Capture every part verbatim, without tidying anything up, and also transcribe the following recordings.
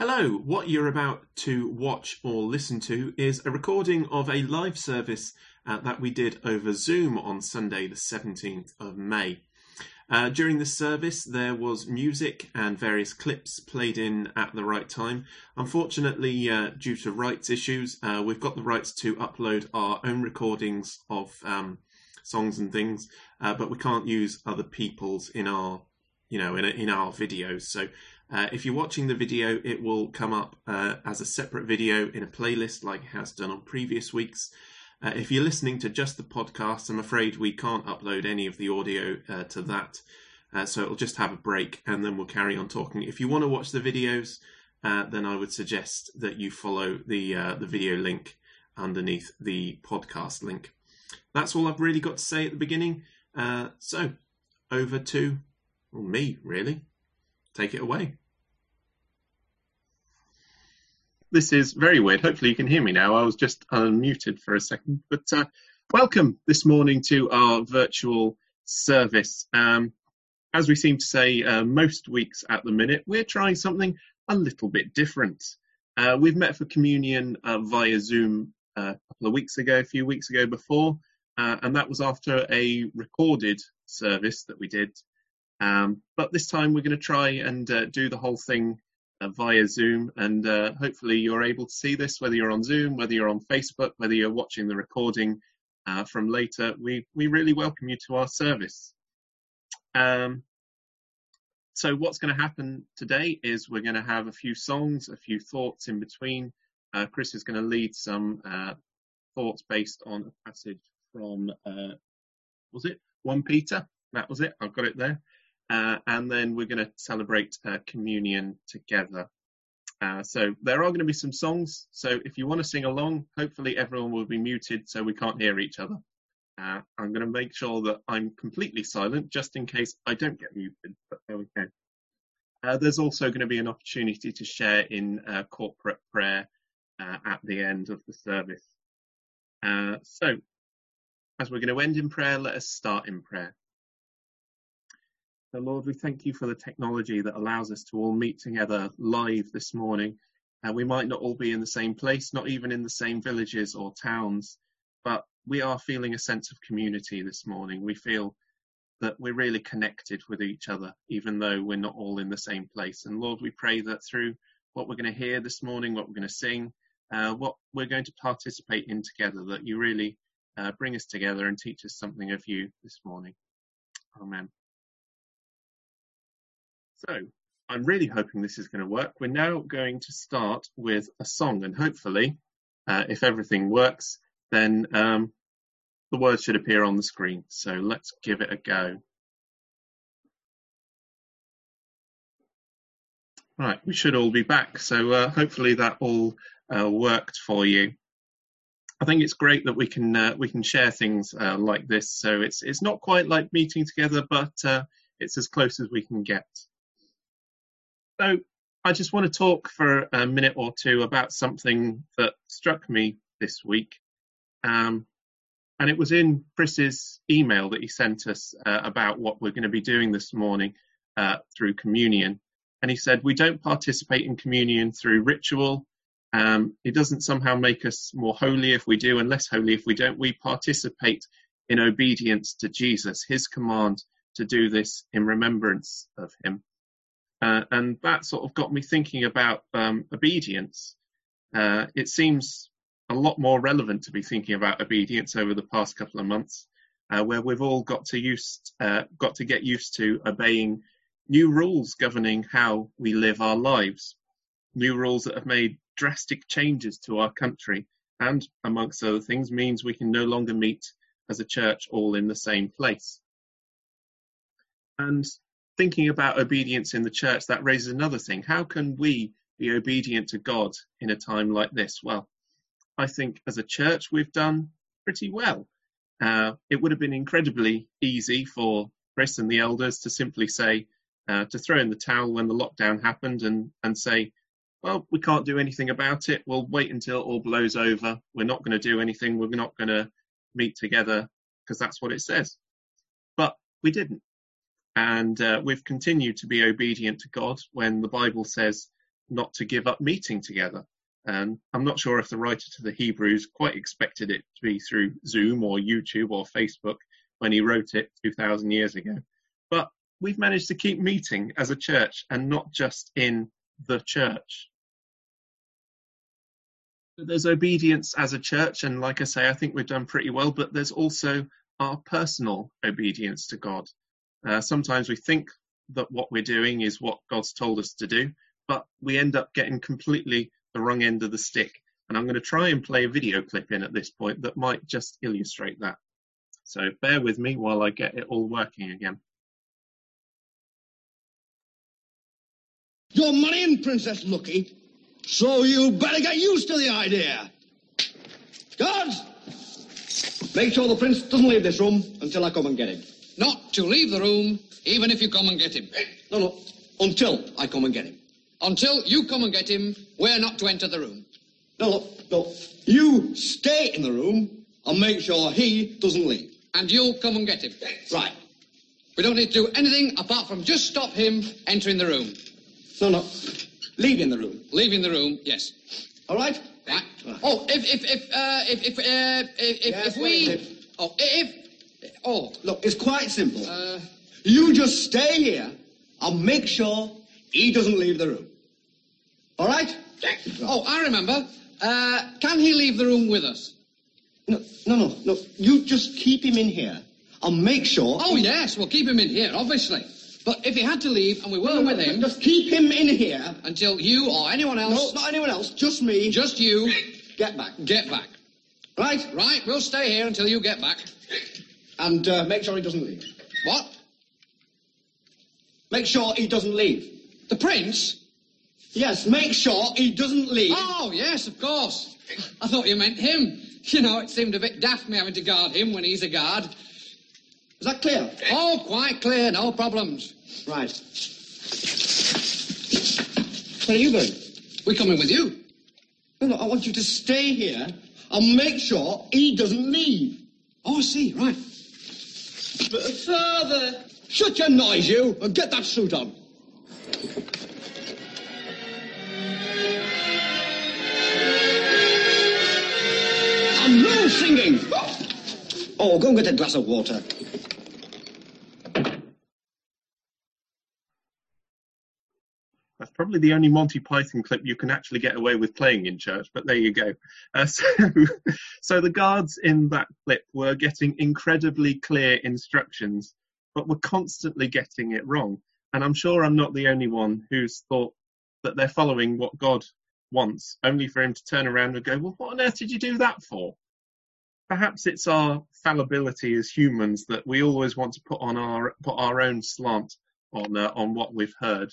Hello, what you're about to watch or listen to is a recording of a live service uh, that we did over Zoom on Sunday the seventeenth of May. Uh, during the service there was music and various clips played in at the right time. Unfortunately, uh, due to rights issues, uh, we've got the rights to upload our own recordings of um, songs and things, uh, but we can't use other people's in our, you know, in, a, in our videos. So Uh, if you're watching the video, it will come up uh, as a separate video in a playlist like it has done on previous weeks. Uh, if you're listening to just the podcast, I'm afraid we can't upload any of the audio uh, to that. Uh, so it'll just have a break and then we'll carry on talking. If you want to watch the videos, uh, then I would suggest that you follow the, uh, the video link underneath the podcast link. That's all I've really got to say at the beginning. Uh, so over to well, me, really. Take it away. This is very weird. Hopefully you can hear me now. I was just unmuted for a second. But uh, welcome this morning to our virtual service. Um, as we seem to say uh, most weeks at the minute, we're trying something a little bit different. Uh, we've met for communion uh, via Zoom uh, a couple of weeks ago, a few weeks ago before, uh, and that was after a recorded service that we did. Um, but this time we're going to try and uh, do the whole thing uh, via Zoom, and uh, hopefully you're able to see this, whether you're on Zoom, whether you're on Facebook, whether you're watching the recording uh, from later. We, we really welcome you to our service. Um, so what's going to happen today is we're going to have a few songs, a few thoughts in between. Uh, Chris is going to lead some uh, thoughts based on a passage from, uh, was it First Peter? That was it. I've got it there. Uh, and then we're going to celebrate uh, communion together. Uh, so there are going to be some songs. So if you want to sing along, hopefully everyone will be muted so we can't hear each other. Uh, I'm going to make sure that I'm completely silent just in case I don't get muted. But there we go. Uh, there's also going to be an opportunity to share in uh, corporate prayer uh, at the end of the service. Uh, so as we're going to end in prayer, let us start in prayer. So Lord, we thank you for the technology that allows us to all meet together live this morning. Uh, we might not all be in the same place, not even in the same villages or towns, but we are feeling a sense of community this morning. We feel that we're really connected with each other, even though we're not all in the same place. And Lord, we pray that through what we're going to hear this morning, what we're going to sing, uh, what we're going to participate in together, that you really uh, bring us together and teach us something of you this morning. Amen. So I'm really hoping this is going to work. We're now going to start with a song, and hopefully, uh, if everything works, then um, the words should appear on the screen. So let's give it a go. Right, we should all be back. So uh, hopefully that all uh, worked for you. I think it's great that we can uh, we can share things uh, like this. So it's it's not quite like meeting together, but uh, it's as close as we can get. So I just want to talk for a minute or two about something that struck me this week. Um, and it was in Chris's email that he sent us uh, about what we're going to be doing this morning uh, through communion. And he said, we don't participate in communion through ritual. Um, it doesn't somehow make us more holy if we do and less holy if we don't. We participate in obedience to Jesus, his command to do this in remembrance of him. Uh, and that sort of got me thinking about um, obedience. Uh, it seems a lot more relevant to be thinking about obedience over the past couple of months, uh, where we've all got to used, uh, got to get used to obeying new rules governing how we live our lives, new rules that have made drastic changes to our country, and amongst other things means we can no longer meet as a church all in the same place. And thinking about obedience in the church, that raises another thing. How can we be obedient to God in a time like this? Well, I think as a church we've done pretty well. Uh, it would have been incredibly easy for Chris and the elders to simply say, uh, to throw in the towel when the lockdown happened and, and say, well, we can't do anything about it. We'll wait until it all blows over. We're not going to do anything. We're not going to meet together because that's what it says. But we didn't. And uh, we've continued to be obedient to God when the Bible says not to give up meeting together. And I'm not sure if the writer to the Hebrews quite expected it to be through Zoom or YouTube or Facebook when he wrote it two thousand years ago. But we've managed to keep meeting as a church, and not just in the church. There's obedience as a church, and like I say, I think we've done pretty well, but there's also our personal obedience to God. Uh, sometimes we think that what we're doing is what God's told us to do, but we end up getting completely the wrong end of the stick. And I'm going to try and play a video clip in at this point that might just illustrate that. So bear with me while I get it all working again. You're marrying Princess Lucky, so you better get used to the idea. Guards, make sure the prince doesn't leave this room until I come and get him. Not to leave the room, even if you come and get him. No, no, until I come and get him. Until you come and get him, we're not to enter the room. No, no, no. You stay in the room and make sure he doesn't leave. And you'll come and get him. Right. We don't need to do anything apart from just stop him entering the room. No, no. Leaving the room. Leaving the room, yes. All right? Right. Oh, if if if uh, if if uh, if, yes, if we if? oh if oh look, it's quite simple. Uh, you just stay here and make sure he doesn't leave the room. All right? Oh, I remember. Uh, can he leave the room with us? No, no, no, no. You just keep him in here and make sure... Oh, yes, we'll keep him in here, obviously. But if he had to leave and we were no, no, with no, him... Just keep him in here. Until you or anyone else... No, not anyone else. Just me. Just you. Get back. Get back. Right? Right, we'll stay here until you get back. And uh, make sure he doesn't leave. What? Make sure he doesn't leave. The prince? Yes, make sure he doesn't leave. Oh, yes, of course. I thought you meant him. You know, it seemed a bit daft me having to guard him when he's a guard. Is that clear? Oh, quite clear, no problems. Right. Where are you going? We're coming with you. No, no, I want you to stay here and make sure he doesn't leave. Oh, I see, right. But, Father! Shut your noise, you, and get that suit on. And no singing! Oh, go and get a glass of water. That's probably the only Monty Python clip you can actually get away with playing in church, but there you go. Uh, so, so the guards in that clip were getting incredibly clear instructions, but were constantly getting it wrong. And I'm sure I'm not the only one who's thought that they're following what God wants, only for him to turn around and go, well, what on earth did you do that for? Perhaps it's our fallibility as humans that we always want to put on our put our own slant on uh, on what we've heard.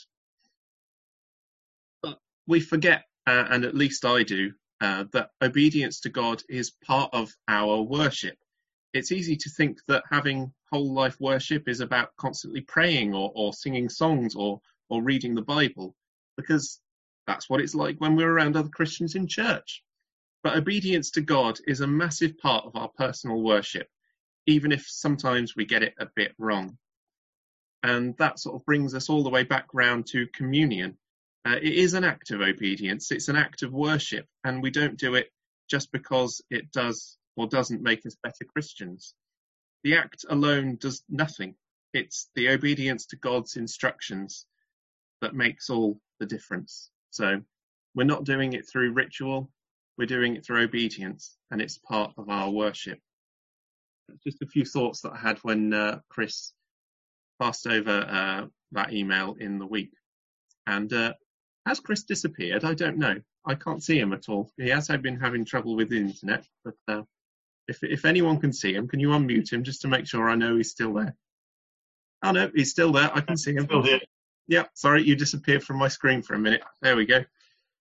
But we forget, uh, and at least I do, uh, that obedience to God is part of our worship. It's easy to think that having whole life worship is about constantly praying or, or singing songs or or reading the Bible, because that's what it's like when we're around other Christians in church. But obedience to God is a massive part of our personal worship, even if sometimes we get it a bit wrong. And that sort of brings us all the way back round to communion. Uh, it is an act of obedience, it's an act of worship, and we don't do it just because it does or doesn't make us better Christians. The act alone does nothing. It's the obedience to God's instructions that makes all the difference. So we're not doing it through ritual, we're doing it through obedience, and it's part of our worship. Just a few thoughts that I had when uh, Chris passed over uh, that email in the week. And uh, has Chris disappeared? I don't know. I can't see him at all. He has been having trouble with the internet, but uh, if if anyone can see him, can you unmute him just to make sure I know he's still there? Oh no, he's still there. I can see him. Still here. Yeah, sorry, you disappeared from my screen for a minute. There we go.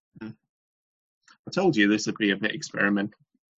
I told you this would be a bit experimental.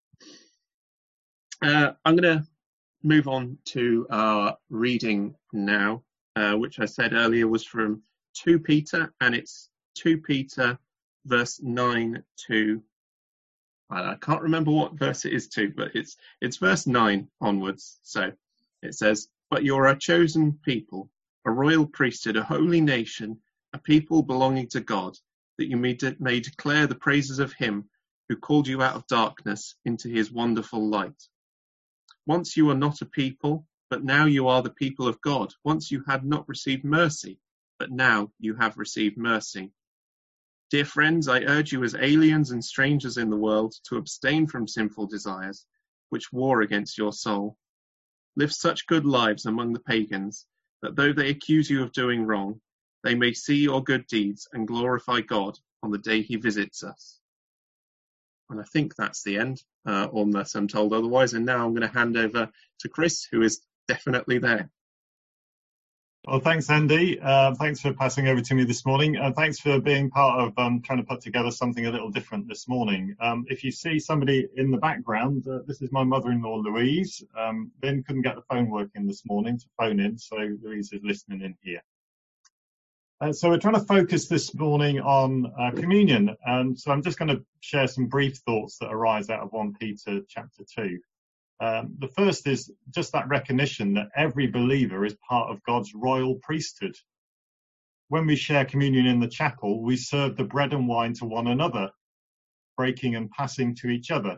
Uh, I'm going to move on to our reading now, uh, which I said earlier was from Second Peter, and it's Second Peter verse nine to, I can't remember what verse it is to, but it's it's verse nine onwards. So it says, "But you're a chosen people, a royal priesthood, a holy nation, a people belonging to God, that you may, de- may declare the praises of him who called you out of darkness into his wonderful light. Once you were not a people, but now you are the people of God. Once you had not received mercy, but now you have received mercy. Dear friends, I urge you as aliens and strangers in the world to abstain from sinful desires, which war against your soul. Live such good lives among the pagans, that though they accuse you of doing wrong, they may see your good deeds and glorify God on the day he visits us. And I think that's the end, uh, unless I'm told otherwise. And now I'm going to hand over to Chris, who is definitely there. Well, thanks, Andy. Uh, thanks for passing over to me this morning. And thanks for being part of um, trying to put together something a little different this morning. Um, if you see somebody in the background, uh, this is my mother-in-law, Louise. Um, Ben couldn't get the phone working this morning to phone in, so Louise is listening in here. Uh, so we're trying to focus this morning on uh, communion. And so I'm just going to share some brief thoughts that arise out of First Peter chapter two. Um, the first is just that recognition that every believer is part of God's royal priesthood. When we share communion in the chapel, we serve the bread and wine to one another, breaking and passing to each other.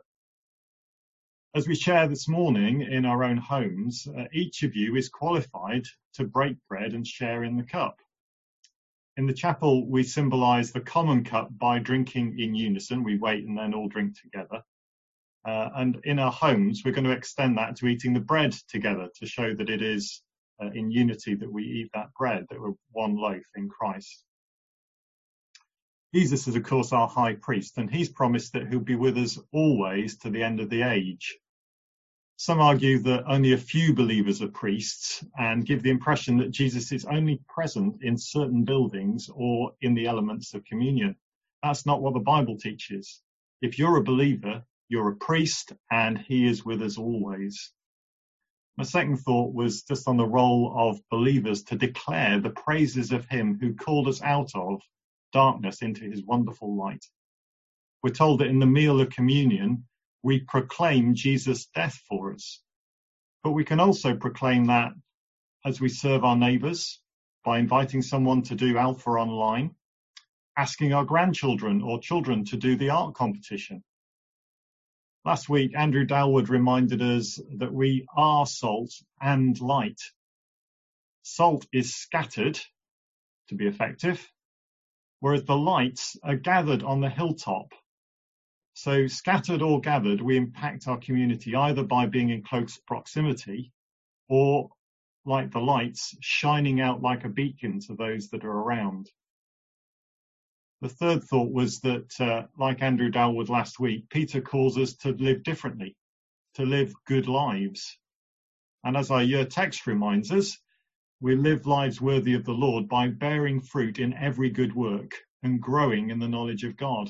As we share this morning in our own homes, uh, each of you is qualified to break bread and share in the cup. In the chapel, we symbolize the common cup by drinking in unison. We wait and then all drink together. Uh, and in our homes, we're going to extend that to eating the bread together to show that it is uh, in unity that we eat that bread, that we're one loaf in Christ. Jesus is, of course, our high priest, and he's promised that he'll be with us always to the end of the age. Some argue that only a few believers are priests and give the impression that Jesus is only present in certain buildings or in the elements of communion. That's not what the Bible teaches. If you're a believer, you're a priest, and he is with us always. My second thought was just on the role of believers to declare the praises of him who called us out of darkness into his wonderful light. We're told that in the meal of communion, we proclaim Jesus' death for us. But we can also proclaim that as we serve our neighbours, by inviting someone to do Alpha online, asking our grandchildren or children to do the art competition. Last week, Andrew Dalwood reminded us that we are salt and light. Salt is scattered to be effective, whereas the lights are gathered on the hilltop. So scattered or gathered, we impact our community either by being in close proximity or, like the lights, shining out like a beacon to those that are around. The third thought was that, uh, like Andrew Dalwood last week, Peter calls us to live differently, to live good lives. And as our year text reminds us, we live lives worthy of the Lord by bearing fruit in every good work and growing in the knowledge of God.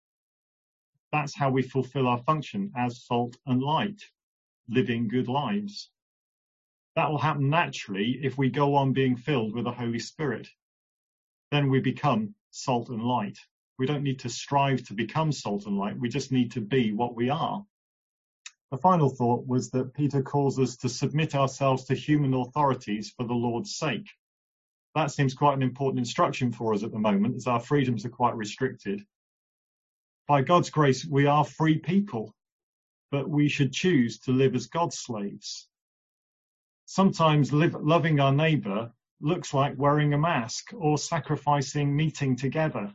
That's how we fulfill our function as salt and light, living good lives. That will happen naturally if we go on being filled with the Holy Spirit. Then we become salt and light. We don't need to strive to become salt and light. We just need to be what we are. The final thought was that Peter calls us to submit ourselves to human authorities for the Lord's sake. That seems quite an important instruction for us at the moment, as our freedoms are quite restricted. By God's grace, we are free people, but we should choose to live as God's slaves. Sometimes live, loving our neighbour looks like wearing a mask or sacrificing meeting together.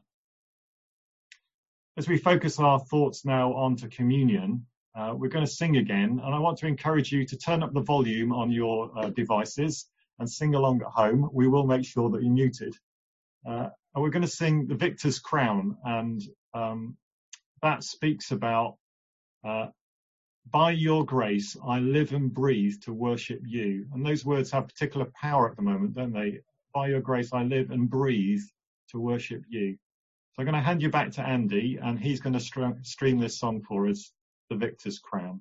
As we focus our thoughts now onto communion, uh, we're going to sing again, and I want to encourage you to turn up the volume on your uh, devices and sing along at home. We will make sure that you're muted. Uh, and we're going to sing The Victor's Crown, and um, that speaks about uh, by your grace, I live and breathe to worship you. And those words have particular power at the moment, don't they? By your grace, I live and breathe to worship you. So I'm going to hand you back to Andy, and he's going to st- stream this song for us, The Victor's Crown.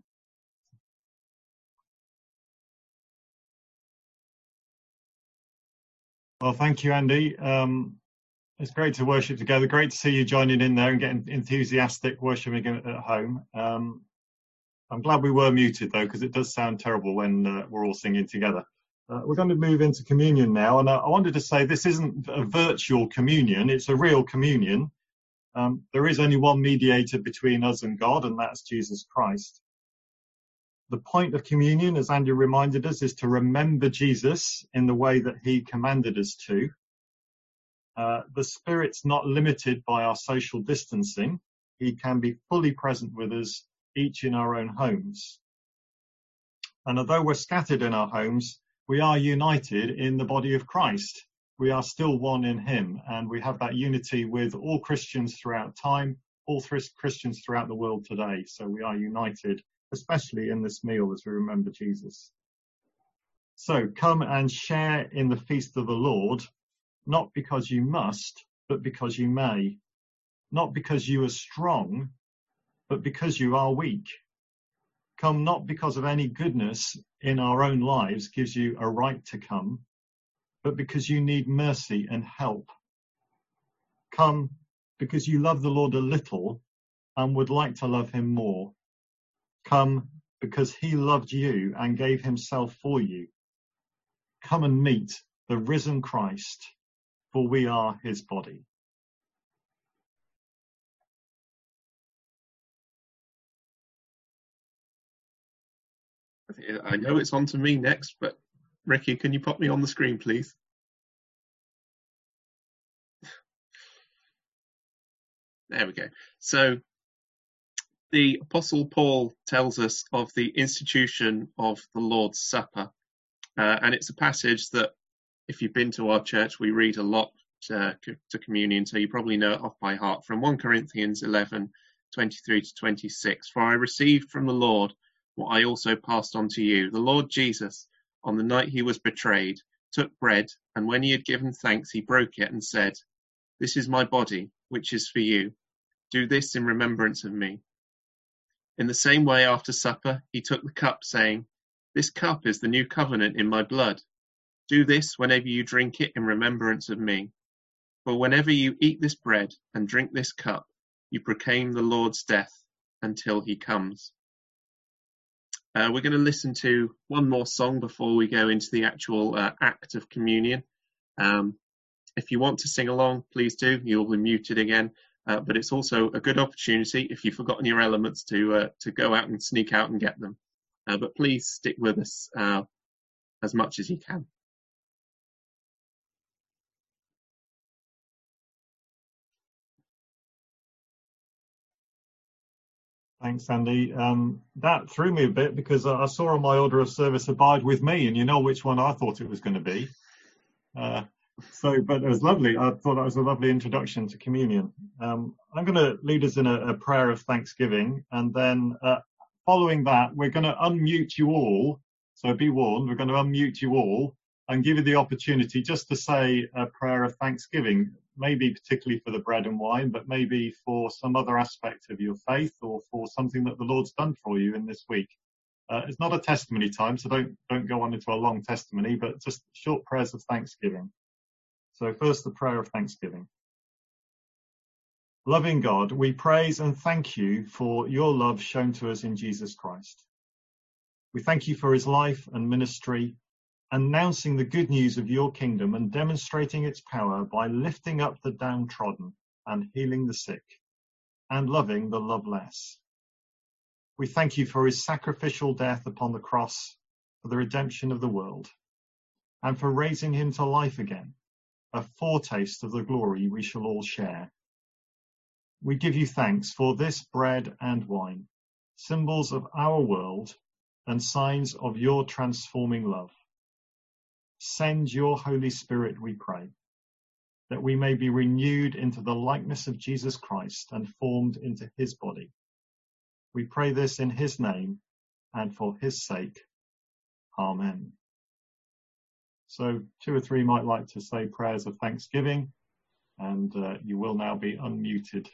Well, thank you, Andy. Um, it's great to worship together. Great to see you joining in there and getting enthusiastic worshiping at home. Um, I'm glad we were muted, though, because it does sound terrible when uh, we're all singing together. Uh, we're going to move into communion now, and uh, I wanted to say this isn't a virtual communion, it's a real communion. Um, there is only one mediator between us and God, and that's Jesus Christ. The point of communion, as Andrew reminded us, is to remember Jesus in the way that he commanded us to. Uh, the Spirit's not limited by our social distancing. He can be fully present with us, each in our own homes. And although we're scattered in our homes, we are united in the body of Christ. We are still one in him, and we have that unity with all Christians throughout time, all Christians throughout the world today. So we are united, especially in this meal as we remember Jesus. So come and share in the feast of the Lord, not because you must, but because you may. Not because you are strong, but because you are weak. Come not because of any goodness in our own lives gives you a right to come, but because you need mercy and help. Come because you love the Lord a little and would like to love him more. Come because he loved you and gave himself for you. Come and meet the risen Christ, for we are his body. I know it's on to me next, but Ricky, can you pop me on the screen, please? There we go. So the Apostle Paul tells us of the institution of the Lord's Supper. Uh, and it's a passage that, if you've been to our church, we read a lot uh, to communion, so you probably know it off by heart, from First Corinthians eleven, twenty-three to twenty-six. For I received from the Lord what I also passed on to you. The Lord Jesus, on the night he was betrayed, took bread, and when he had given thanks, he broke it and said, "This is my body, which is for you. Do this in remembrance of me." In the same way, after supper, he took the cup, saying, "This cup is the new covenant in my blood. Do this whenever you drink it in remembrance of me. For whenever you eat this bread and drink this cup, you proclaim the Lord's death until he comes." Uh, we're going to listen to one more song before we go into the actual uh, act of communion. Um, if you want to sing along, please do. You'll be muted again. Uh, but it's also a good opportunity, if you've forgotten your elements, to uh, to go out and sneak out and get them. Uh, but please stick with us uh, as much as you can. Thanks, Andy. Um, that threw me a bit because I saw on my order of service, "Abide with me," and you know which one I thought it was going to be. Uh, so, but it was lovely. I thought that was a lovely introduction to communion. Um, I'm going to lead us in a, a prayer of thanksgiving, and then uh, following that, we're going to unmute you all. So be warned, we're going to unmute you all and give you the opportunity just to say a prayer of thanksgiving, maybe particularly for the bread and wine, but maybe for some other aspect of your faith or for something that the Lord's done for you in this week. Uh, it's not a testimony time, so don't don't go on into a long testimony, but just short prayers of thanksgiving. So first, the prayer of thanksgiving. Loving God, we praise and thank you for your love shown to us in Jesus Christ. We thank you for his life and ministry, announcing the good news of your kingdom and demonstrating its power by lifting up the downtrodden and healing the sick and loving the loveless. We thank you for his sacrificial death upon the cross for the redemption of the world and for raising him to life again, a foretaste of the glory we shall all share. We give you thanks for this bread and wine, symbols of our world and signs of your transforming love. Send your Holy Spirit, we pray, that we may be renewed into the likeness of Jesus Christ and formed into his body. We pray this in his name and for his sake. Amen. So two or three might like to say prayers of thanksgiving, and uh, you will now be unmuted.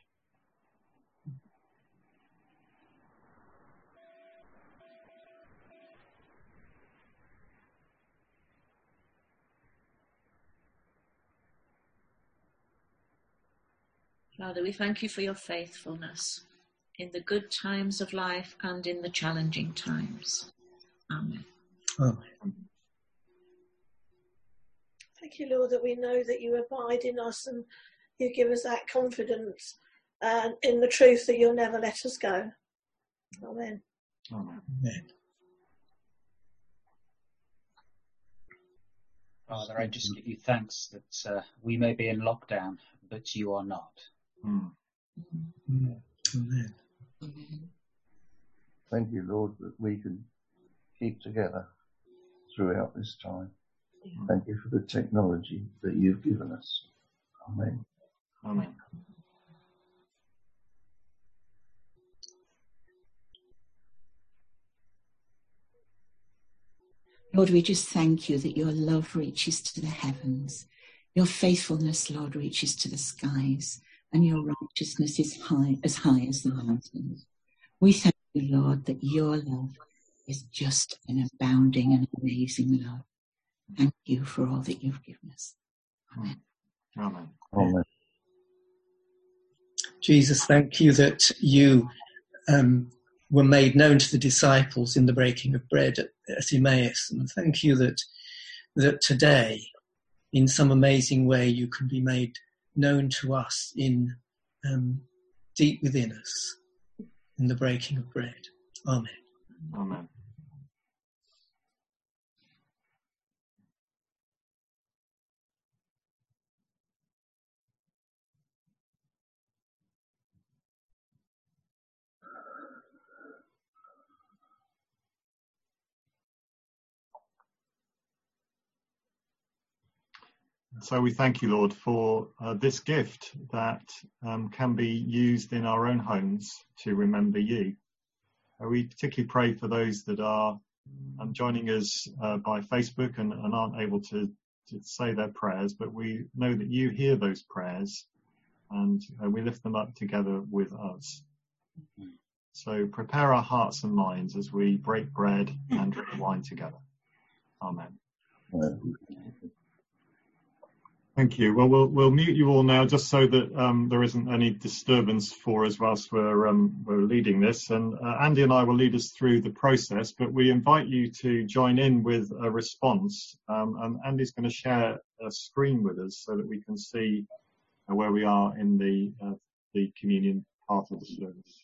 Father, we thank you for your faithfulness in the good times of life and in the challenging times. Amen. Amen. Thank you, Lord, that we know that you abide in us and you give us that confidence and in the truth that you'll never let us go. Amen. Amen. Amen. Father, I just give you thanks that uh, we may be in lockdown, but you are not. Mm. Amen. Amen. Thank you, Lord, that we can keep together throughout this time. Thank you for the technology that you've given us. Amen. Amen. Lord, we just thank you that your love reaches to the heavens. Your faithfulness, Lord, reaches to the skies, and your righteousness is high, as high as the mountains. We thank you, Lord, that your love is just and abounding and amazing love. Thank you for all that you've given us. Amen. Amen. Amen. Jesus, thank you that you um, were made known to the disciples in the breaking of bread at, at Emmaus. And thank you that that today, in some amazing way, you can be made known to us in um, deep within us in the breaking of bread. Amen. Amen. So we thank you, Lord, for uh, this gift that um, can be used in our own homes to remember you. Uh, we particularly pray for those that are um, joining us uh, by Facebook and, and aren't able to, to say their prayers, but we know that you hear those prayers and uh, we lift them up together with us. So prepare our hearts and minds as we break bread and drink wine together. Amen. Amen. Thank you. Well, we'll we'll mute you all now, just so that um, there isn't any disturbance for us whilst we're um, we're leading this. And uh, Andy and I will lead us through the process, but we invite you to join in with a response. Um, and Andy's going to share a screen with us so that we can see uh, where we are in the uh, the communion part of the service.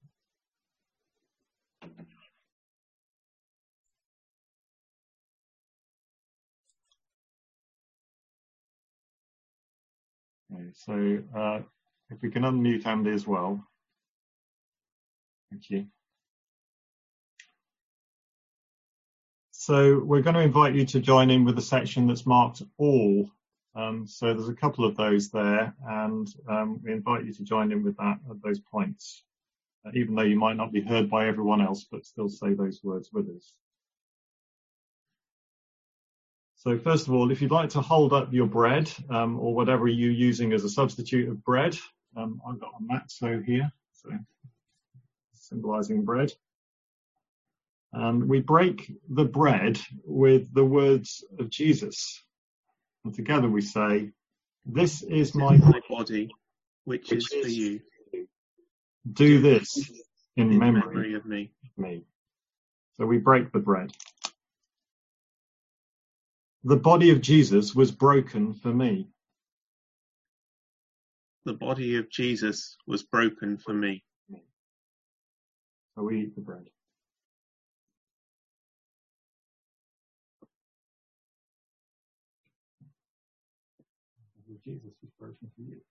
Okay, so uh, if we can unmute Andy as well. Thank you. So we're going to invite you to join in with the section that's marked all. Um, so there's a couple of those there, and um, we invite you to join in with that at those points, uh, even though you might not be heard by everyone else, but still say those words with us. So first of all, if you'd like to hold up your bread um, or whatever you're using as a substitute of bread, um, I've got a matzo here, so symbolising bread. And we break the bread with the words of Jesus. And together we say, "This is my body, which is for you. Do this in, in memory, memory of me." me." So we break the bread. The body of Jesus was broken for me. The body of Jesus was broken for me. So we eat the bread. Jesus was broken for you.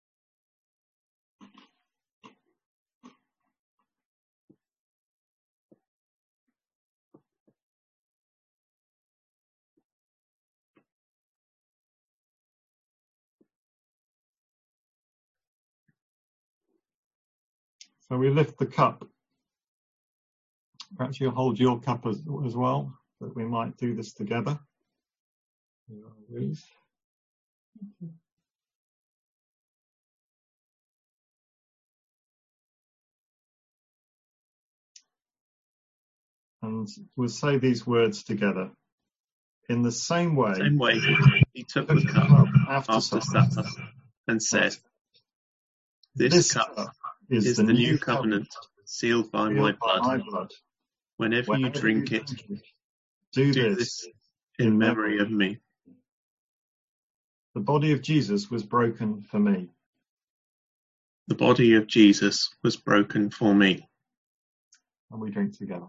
So we lift the cup. Perhaps you'll hold your cup as, as well, that we might do this together. And we'll say these words together. In the same way, same way he took the cup after, after supper and said, "This, this cup is, is the, the new covenant, covenant sealed by, sealed my, blood. by my blood. Whenever, Whenever you drink you it, drink it do, do this in memory of me." The body of Jesus was broken for me. The body of Jesus was broken for me. And we drink together.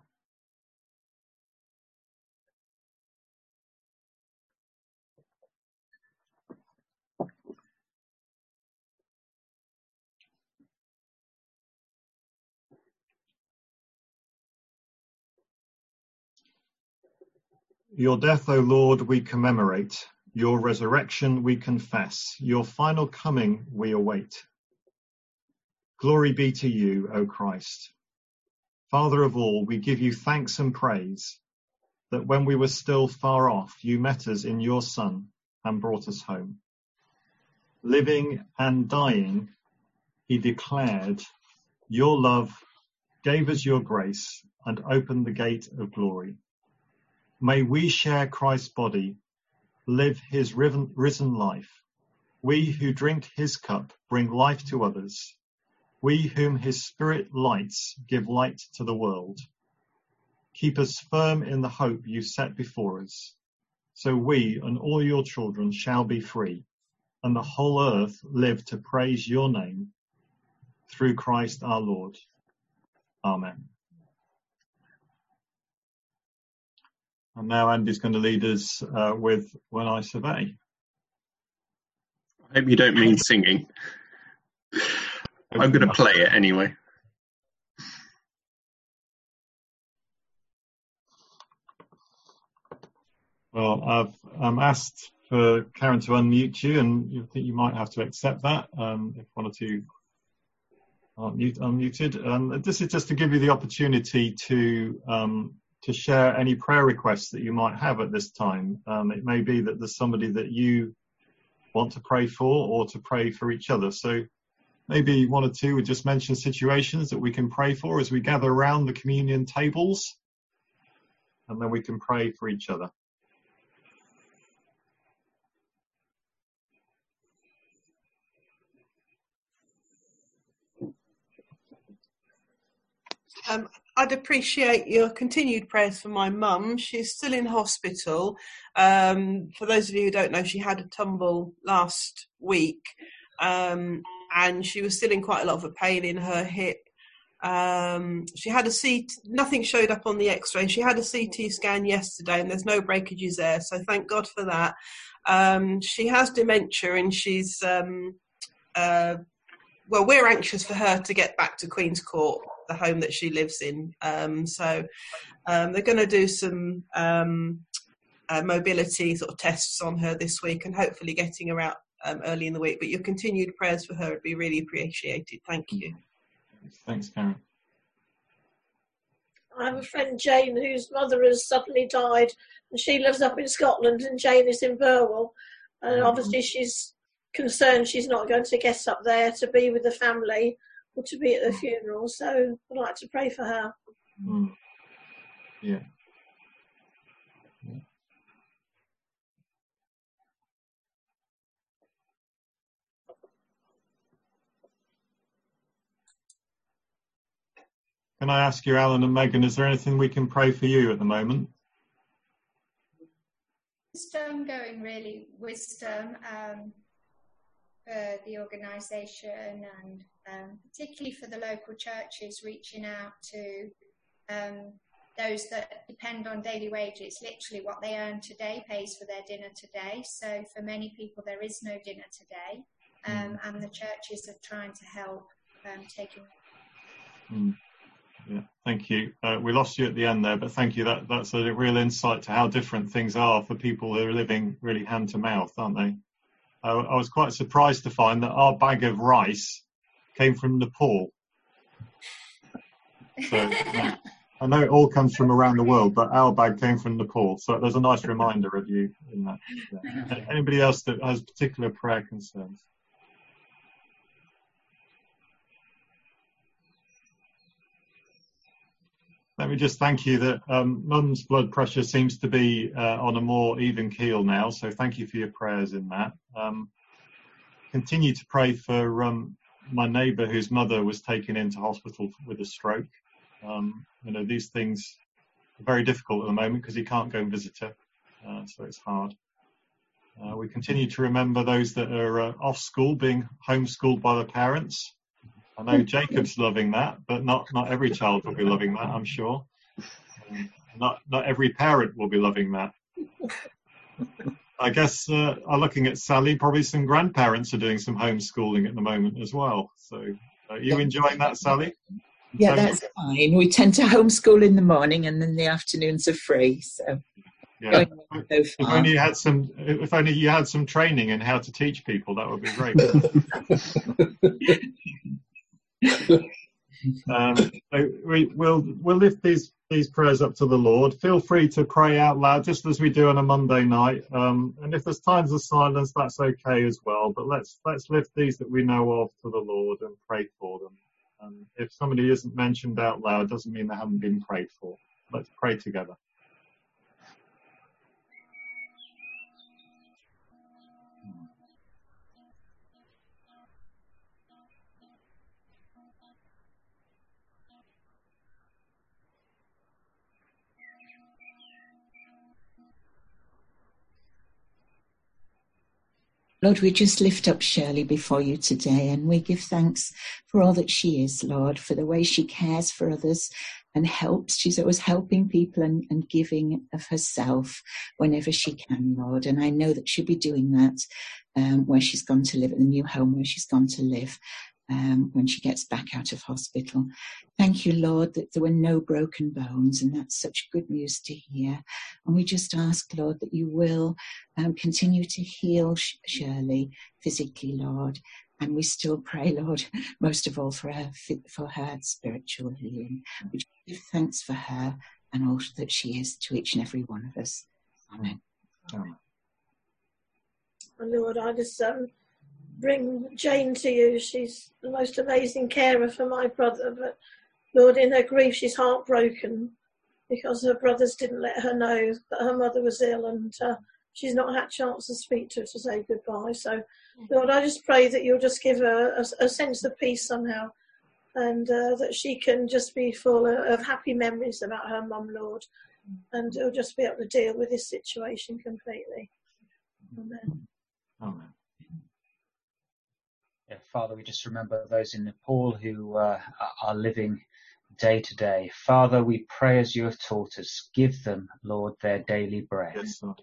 Your death, O Lord, we commemorate. Your resurrection we confess. Your final coming we await. Glory be to you, O Christ. Father of all, we give you thanks and praise that when we were still far off, you met us in your Son and brought us home. Living and dying, he declared your love, gave us your grace, and opened the gate of glory. May we share Christ's body, live his risen life. We who drink his cup bring life to others. We whom his Spirit lights give light to the world. Keep us firm in the hope you set before us, so we and all your children shall be free, and the whole earth live to praise your name, through Christ our Lord. Amen. And now Andy's going to lead us uh, with When I Survey. I hope you don't mean singing. I'm going to play it anyway. Well, I've um, asked for Karen to unmute you, and you think you might have to accept that um, if one or two aren't mute, unmuted. Um, this is just to give you the opportunity to um, to share any prayer requests that you might have at this time. Um, it may be that there's somebody that you want to pray for, or to pray for each other. So maybe one or two would just mention situations that we can pray for as we gather around the communion tables, and then we can pray for each other. Um, I'd appreciate your continued prayers for my mum. She's still in hospital. Um, for those of you who don't know, she had a tumble last week, um, and she was still in quite a lot of a pain in her hip. Um, she had a C T, nothing showed up on the x-ray. She had a C T scan yesterday, and there's no breakages there, so thank God for that. Um, she has dementia, and she's, um, uh, well, we're anxious for her to get back to Queen's Court, the home that she lives in. Um, so um, they're going to do some um, uh, mobility sort of tests on her this week, and hopefully getting her out um, early in the week. But your continued prayers for her would be really appreciated. Thank you. Thanks, Karen. I have a friend, Jane, whose mother has suddenly died, and she lives up in Scotland, and Jane is in Burwell. And obviously she's concerned she's not going to get up there to be with the family or to be at the funeral, so I'd like to pray for her. Mm. Yeah. yeah. Can I ask you, Alan and Megan, is there anything we can pray for you at the moment? Wisdom going, really. Wisdom um, for the organisation, and um, particularly for the local churches, reaching out to um, those that depend on daily wages. Literally what they earn today pays for their dinner today. So for many people there is no dinner today, um, mm. and the churches are trying to help um, taking. Mm. Yeah, thank you. Uh, we lost you at the end there, but thank you. That that's a real insight to how different things are for people who are living really hand to mouth, aren't they? Uh, I was quite surprised to find that our bag of rice came from Nepal. So uh, I know it all comes from around the world, but our bag came from Nepal. So there's a nice reminder of you in that. Yeah. Anybody else that has particular prayer concerns? Let me just thank you that um, Mum's blood pressure seems to be uh, on a more even keel now, so thank you for your prayers in that. Um, continue to pray for um, my neighbour whose mother was taken into hospital with a stroke. Um, you know, these things are very difficult at the moment because he can't go and visit her, uh, so it's hard. Uh, we continue to remember those that are uh, off school, being homeschooled by their parents. I know Jacob's loving that, but not, not every child will be loving that, I'm sure. Um, not not every parent will be loving that. I guess uh, I'm looking at Sally, probably some grandparents are doing some homeschooling at the moment as well. So are you enjoying that, Sally? Yeah, that's fine. We tend to homeschool in the morning and then the afternoons are free. So yeah. If only you had some if only you had some training in how to teach people, that would be great. um, so we, we'll we'll lift these these prayers up to the Lord. Feel free to pray out loud, just as we do on a Monday night. Um, and if there's times of silence, that's okay as well. But let's let's lift these that we know of to the Lord and pray for them. And if somebody isn't mentioned out loud, doesn't mean they haven't been prayed for. Let's pray together. Lord, we just lift up Shirley before you today, and we give thanks for all that she is, Lord, for the way she cares for others and helps. She's always helping people and, and giving of herself whenever she can, Lord. And I know that she'll be doing that um, where she's gone to live, at the new home where she's gone to live. Um, when she gets back out of hospital. Thank you, Lord, that there were no broken bones, and that's such good news to hear. And we just ask, Lord, that you will um, continue to heal Shirley physically, Lord. And we still pray, Lord, most of all for her for her spiritual healing. We just give thanks for her and all that she is to each and every one of us. Amen. Amen. Lord, I just um. bring Jane to you. She's the most amazing carer for my brother, but Lord, in her grief she's heartbroken because her brothers didn't let her know that her mother was ill, and uh, she's not had a chance to speak to her to say goodbye. So Lord, I just pray that you'll just give her a, a sense of peace somehow, and uh, that she can just be full of, of happy memories about her mum, Lord, and will just be able to deal with this situation completely. Amen. Amen. Yeah, Father, we just remember those in Nepal who uh, are living day to day. Father, we pray as you have taught us. Give them, Lord, their daily bread. Yes, Lord.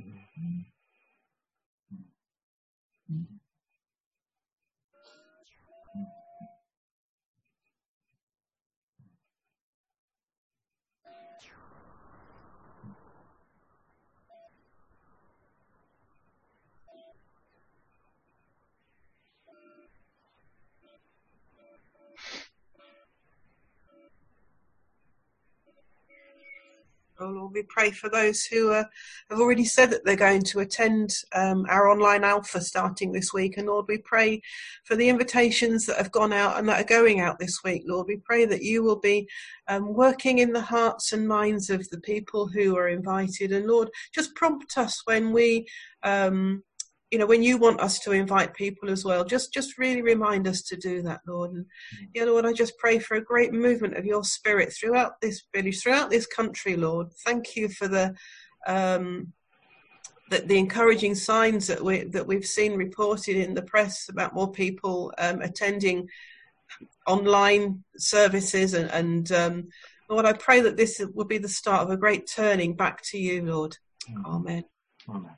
Oh Lord, we pray for those who uh, have already said that they're going to attend um, our online alpha starting this week. And Lord, we pray for the invitations that have gone out and that are going out this week. Lord, we pray that you will be um, working in the hearts and minds of the people who are invited. And Lord, just prompt us when we, um, you know, when you want us to invite people as well. Just, just really remind us to do that, Lord. And yeah, Lord, I just pray for a great movement of your Spirit throughout this village, throughout this country, Lord. Thank you for the um, the, the encouraging signs that we that we've seen reported in the press about more people um, attending online services, and, and um, Lord, I pray that this will be the start of a great turning back to you, Lord. Amen. Amen.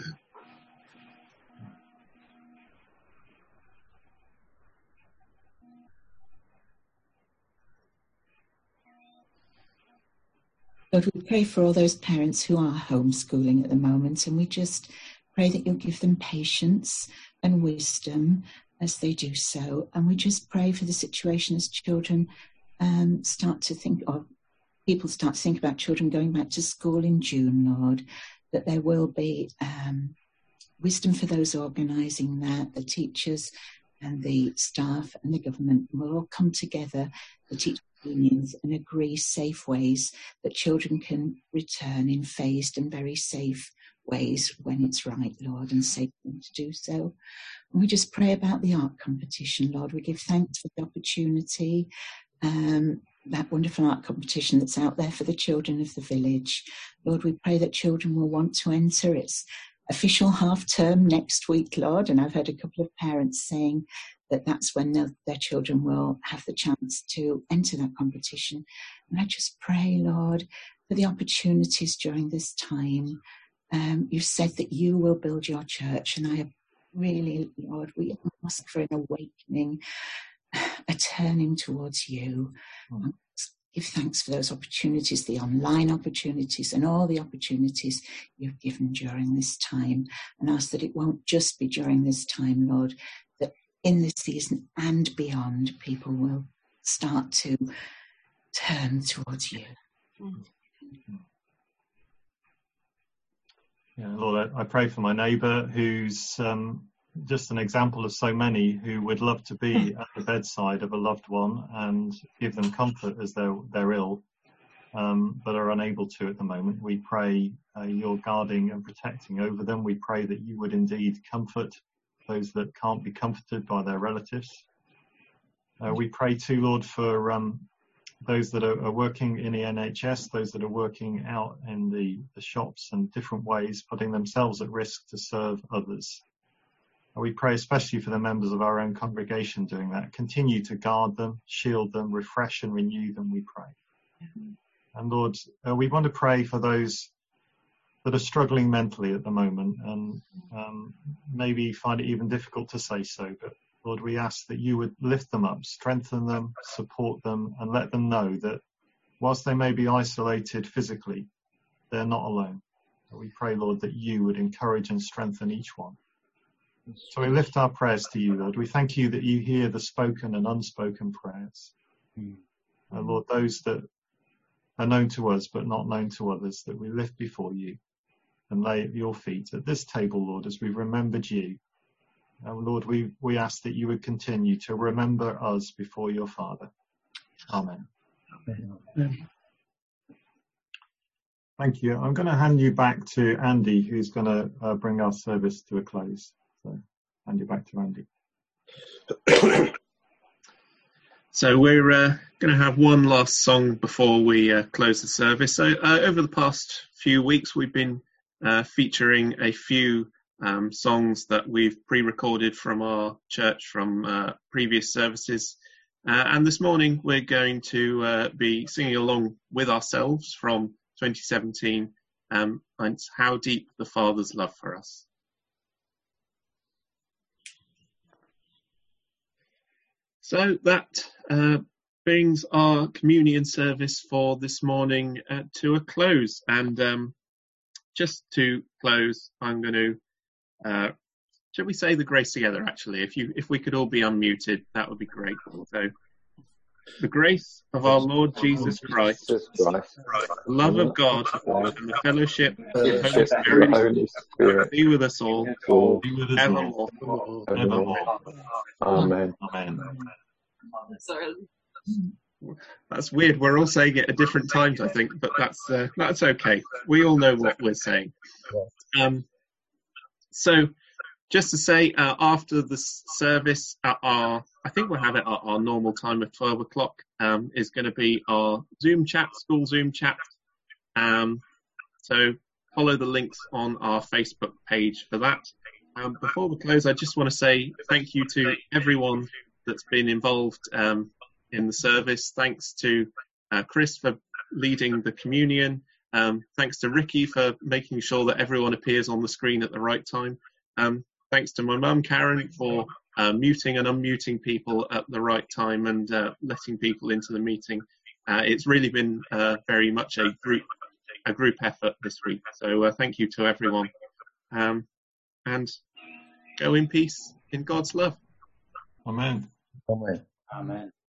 Lord, we pray for all those parents who are homeschooling at the moment, and we just pray that you'll give them patience and wisdom as they do so. And we just pray for the situation as children um, start to think, or people start to think about children going back to school in June, Lord, that there will be um, wisdom for those organising that, the teachers and the staff and the government will all come together, the teachers unions, and agree safe ways that children can return in phased and very safe ways when it's right, Lord, and safe for them to do so. And we just pray about the art competition, Lord. We give thanks for the opportunity, um, that wonderful art competition that's out there for the children of the village. Lord, we pray that children will want to enter. It's official half term next week, Lord, and I've heard a couple of parents saying that that's when their, their children will have the chance to enter that competition. And I just pray, Lord, for the opportunities during this time. Um, you said that you will build your church, and I really, Lord, we ask for an awakening, a turning towards you. Mm. Give thanks for those opportunities, the online opportunities and all the opportunities you've given during this time, and ask that it won't just be during this time, Lord, that in this season and beyond, people will start to turn towards you. Yeah, Lord, I pray for my neighbour who's um, just an example of so many who would love to be at the bedside of a loved one and give them comfort as they're, they're ill, um, but are unable to at the moment. We pray uh, your guarding and protecting over them. We pray that you would indeed comfort those that can't be comforted by their relatives. Uh, we pray too, Lord, for um, those that are, are working in the N H S, those that are working out in the, the shops and different ways, putting themselves at risk to serve others. We pray especially for the members of our own congregation doing that. Continue to guard them, shield them, refresh and renew them, we pray. Mm-hmm. And Lord, uh, we want to pray for those that are struggling mentally at the moment and um, maybe find it even difficult to say so. But Lord, we ask that you would lift them up, strengthen them, support them, and let them know that whilst they may be isolated physically, they're not alone. So we pray, Lord, that you would encourage and strengthen each one. So we lift our prayers to you, Lord. We thank you that you hear the spoken and unspoken prayers. Mm. Uh, Lord, those that are known to us but not known to others, that we lift before you and lay at your feet at this table, Lord, as we've remembered you. Uh, Lord, we, we ask that you would continue to remember us before your Father. Amen. Amen. Thank you. I'm going to hand you back to Andy, who's going to uh, bring our service to a close. So, hand you back to Andy. So we're uh, going to have one last song before we uh, close the service. So uh, over the past few weeks, we've been uh, featuring a few um, songs that we've pre-recorded from our church from uh, previous services. Uh, and this morning, we're going to uh, be singing along with ourselves from twenty seventeen, um, and it's How Deep the Father's Love for Us. So that uh, brings our communion service for this morning uh, to a close. And um, just to close, I'm going to, uh, shall we say the grace together, actually? If you, if we could all be unmuted, that would be great. So, the grace of our Lord Jesus Christ, the love of God, and the fellowship of the Holy Spirit be with us all, evermore. Evermore. Amen. Amen. That's weird. We're all saying it at different times, I think, but that's uh, that's okay. We all know what we're saying. Um, so, just to say, uh, after the service, at our, I think we'll have it at our normal time of twelve o'clock, um, is going to be our Zoom chat, school Zoom chat. Um, so follow the links on our Facebook page for that. Um, before we close, I just want to say thank you to everyone that's been involved um, in the service. Thanks to uh, Chris for leading the communion. Um, thanks to Ricky for making sure that everyone appears on the screen at the right time. Um, thanks to my mum, Karen, for uh, muting and unmuting people at the right time and uh, letting people into the meeting. Uh, it's really been uh, very much a group a group effort this week. So uh, thank you to everyone. Um, and go in peace in God's love. Amen. Amen. Amen.